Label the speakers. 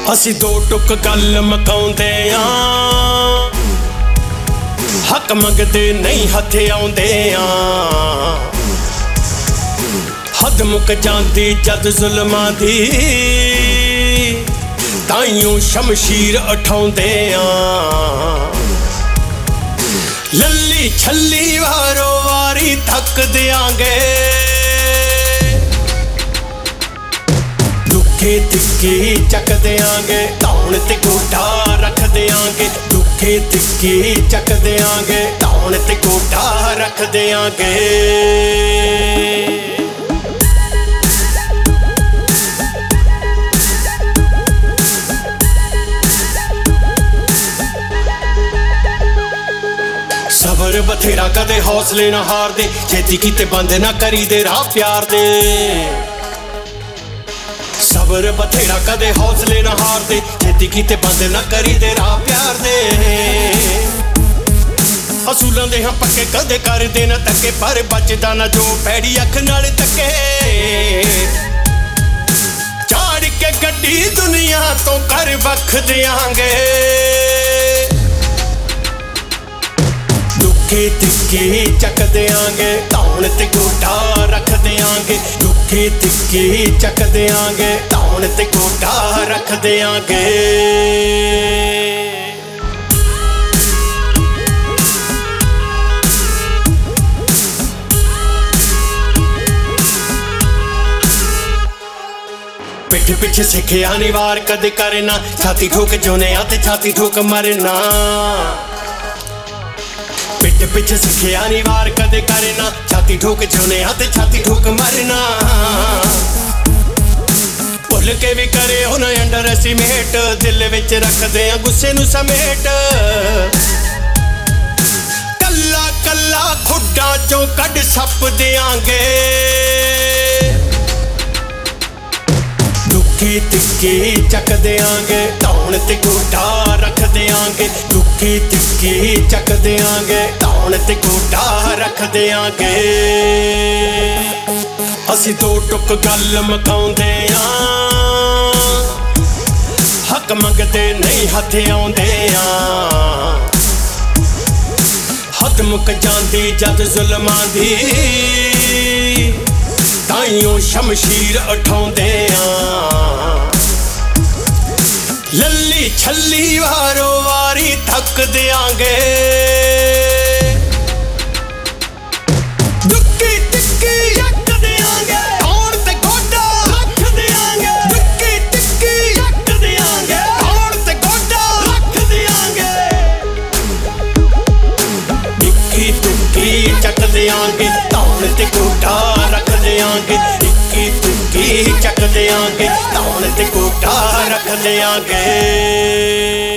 Speaker 1: ਅਸੀਂ ਦੋ ਟੁਕ ਗੱਲ ਮਕਾਉਂਦੇ ਆਂ, ਹੱਕ ਮੰਗਦੇ ਨਹੀਂ ਹੱਥ ਆਉਂਦੇ ਆਂ। ਹੱਦ ਮੁੱਕ ਜਾਂਦੀ ਜਦ ਜ਼ੁਲਮਾਂ ਦੀ, ਤਾਈਓ ਸ਼ਮਸ਼ੀਰ ਉਠਾਉਂਦੇ ਆਂ। ਲੱਲੀ ਛੱਲੀ ਵਾਰੋ ਵਾਰੀ ਥੱਕ ਦਿਆਂਗੇ, ਦੁੱਖੇ ਤਿੱਖੇ ਚੱਕ ਦਿਆਂਗੇ, ਧੌਣ ਤੇ ਗੋਡਾ ਰੱਖ ਦਿਆਂਗੇ। ਦੁੱਖੇ ਤਿੱਖੇ ਚੱਕ ਦਿਆਂਗੇ, ਧੌਣ ਤੇ ਗੋਡਾ ਰੱਖ ਦਿਆਂਗੇ। ਸਬਰ ਬਥੇਰਾ ਕਦੇ ਹੌਸਲੇ ਨਾ ਹਾਰਦੇ, ਛੇਤੀ ਕੀਤੇ ਬੰਦ ਨਾ ਕਰੀਦੇ ਰਾਹ ਪਿਆਰ ਦੇ। ਸਬਰ ਬਥੇਰਾ ਕਦੇ ਹੌਸਲੇ ਨਾ ਹਾਰਦੇ, ਛੇਤੀ ਕੀਤੇ ਬੰਦ ਨਾ ਕਰੀਦੇ ਰਾਹ ਪਿਆਰ ਦੇ। ਅਸੂਲਾਂ ਦੇ ਹਾਂ ਪੱਕੇ ਕਦੇ ਕਰਦੇ ਨਾ ਧੱਕੇ, ਪਰ ਬਚਦਾ ਨਾ ਜੋ ਪੈੜੀ ਅੱਖ ਨਾਲ ਤੱਕੇ। ਝਾੜ ਕੇ ਗੱਡੀ ਦੁਨੀਆ ਤੋਂ ਕਰ ਵੱਖ ਦਿਆਂਗੇ, ਦੁੱਖੇ ਤਿੱਖੇ ਚੱਕ ਦਿਆਂਗੇ, ਧੌਣ ਤੇ ਗੋਡਾ ਰੱਖ ਦਿਆਂਗੇ। ਦੁੱਖੇ ਤਿੱਖੇ ਚੱਕ ਦਿਆਂਗੇ, ਧੌਣ ਤੇ ਗੋਡਾ ਰੱਖ ਦਿਆਂਗੇ। ਪਿੱਠ ਪਿੱਛੇ ਸਿੱਖਿਆ ਨੀ ਵਾਰ ਕਦੇ ਕਰਨਾ, ਛਾਤੀ ਠੋਕ ਜਿਉਣਿਆ ਤੇ ਛਾਤੀ ਠੋਕ ਮਰਨਾ। ਪਿੱਠ ਪਿੱਛੇ ਸਿੱਖਿਆ ਨੀ ਵਾਰ ਕਦੇ ਕਰਨਾ, ਛਾਤੀ ਠੋਕ ਜਿਉਣਿਆ ਤੇ ਛਾਤੀ ਠੋਕ ਮਰਨਾ। ਭੁੱਲ ਕੇ ਵੀ ਕਰੇ ਉਹ ਨਾ ਅੰਡਰ ਐਸਟੀਮੇਟ, ਦਿਲ ਵਿੱਚ ਰੱਖਦੇ ਆ ਗੁੱਸੇ ਨੂੰ ਸਮੇਟ। ਕੱਲਾ ਕੱਲਾ ਖੁੱਡਾਂ ਚੋਂ ਕੱਢ ਸੱਪ ਦਿਆਂਗੇ, ਦੁੱਖੇ ਤਿੱਖੇ ਚੱਕ ਦਿਆਂਗੇ, ਧੌਣ ਤੇ ਗੋਡਾ ਰੱਖ ਦਿਆਂਗੇ। ਦੁੱਖੇ ਤਿੱਖੇ ਚੱਕ ਦਿਆਂਗੇ, ਧੌਣ ਤੇ ਗੋਡਾ ਰੱਖ ਦਿਆਂਗੇ। ਅਸੀਂ ਦੋ ਟੁਕ ਗੱਲ ਮਕਾਉਂਦੇ ਆਂ, ਹੱਕ ਮੰਗਦੇ ਨਹੀਂ ਹੱਥ ਆਉਂਦੇ ਆਂ। ਹੱਦ ਮੁੱਕ ਜਾਂਦੀ ਜਦ ਜ਼ੁਲਮਾਂ ਦੀ, ਤਾਈਓ ਸ਼ਮਸ਼ੀਰ ਉਠਾਉਂਦੇ ਆਂ। ਲੱਲੀ ਛੱਲੀ ਵਾਰੋ ਵਾਰੀ ਥੱਕ ਦਿਆਂਗੇ, ਦੁੱਖੀ ਤਿੱਖੀ ਰੱਖ ਦਿਆਂਗੇ, ਧੌਣ ਤੇ ਗੋਡਾ ਰੱਖ ਦਿਆਂਗੇ। ਦੁੱਖੀ ਤਿੱਖੀ ਰੱਖ ਦਿਆਂਗੇ, ਧੌਣ ਤੇ ਗੋਡਾ ਰੱਖ ਦਿਆਂਗੇ। ਦੁੱਖੀ ਤਿੱਖੀ ਚੱਕ ਦਿਆਂਗੇ, ਧੌਣ ਤੇ ਗੋਡਾ ਰੱਖ ਦਿਆਂਗੇ। ਦੁੱਖੀ ਤਿੱਖੀ ਚੱਕ ਦਿਆਂਗੇ, ਧੌਣ ਤੇ ਗੋਡਾ ਰੱਖ ਦਿਆਂਗੇ।